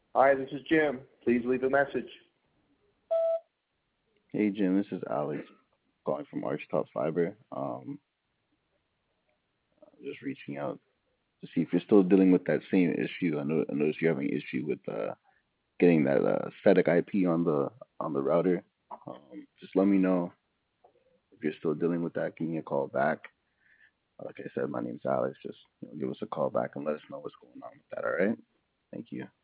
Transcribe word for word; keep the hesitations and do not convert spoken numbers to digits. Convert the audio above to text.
Hi, this is Jim. Please leave a message. Hey Jim, this is Alex calling from Archtop Fiber. Um, just reaching out to see if you're still dealing with that same issue. I know I noticed you're having issue with uh getting that uh static I P on the on the router. Um, just let me know if you're still dealing with that. Give me a call back. Like I said, my name's Alex. Just you know, give us a call back and let us know what's going on with that. All right? Thank you.